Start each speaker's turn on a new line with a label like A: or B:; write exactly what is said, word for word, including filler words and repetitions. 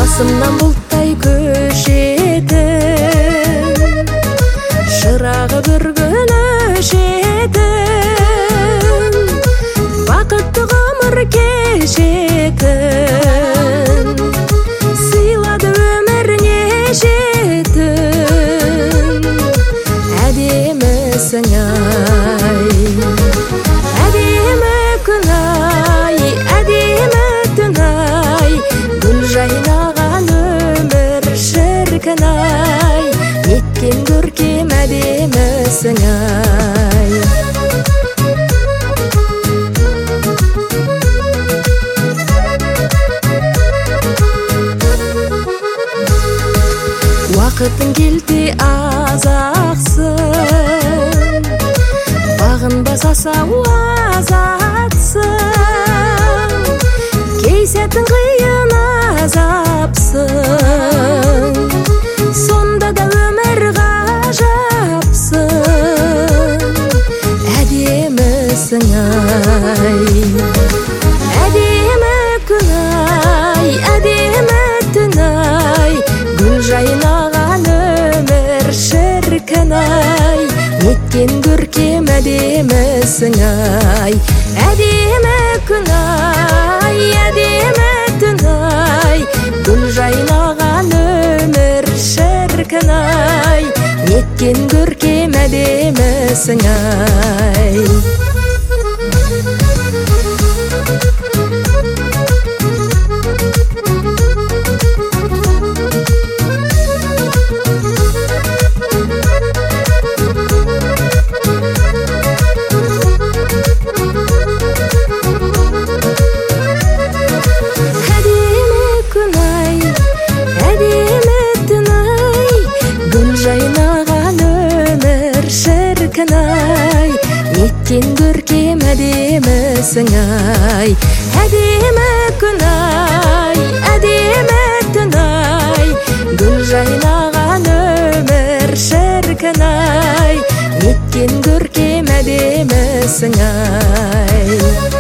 A: басымнан бұлттай көшетін, шырағы бір күн өшетін, бақытты ғұмыр кешетін, сыйлады өмір нешетін. Әдемісің ай, әдемі күн ай, әдемі түн ай, гүл жайнаған өмір шіркін ай, неткен көркем әдемісің ай. Уақытың келте азақсың, бағын басаса азатсың, кей сәтің қиын азапсың, сонда да өмір ғажапсың. Әдемісің ай, әдемі күн ай, әдемі түн ай, гүл жайнаған өмір шіркін ай, неткен көркем әдемісің ай. Әдемі күн ай, әдемі түн ай, гүл жайнаған өмір шіркін ай, неткен көркем әдемісің ай. Жайнаған өмір шіркін ай, неткен көркем әдемісің ай. Әдемі күн ай, әдемі түн ай, гүл жайнаған өмір шіркін ай, неткен көркем әдемісің ай.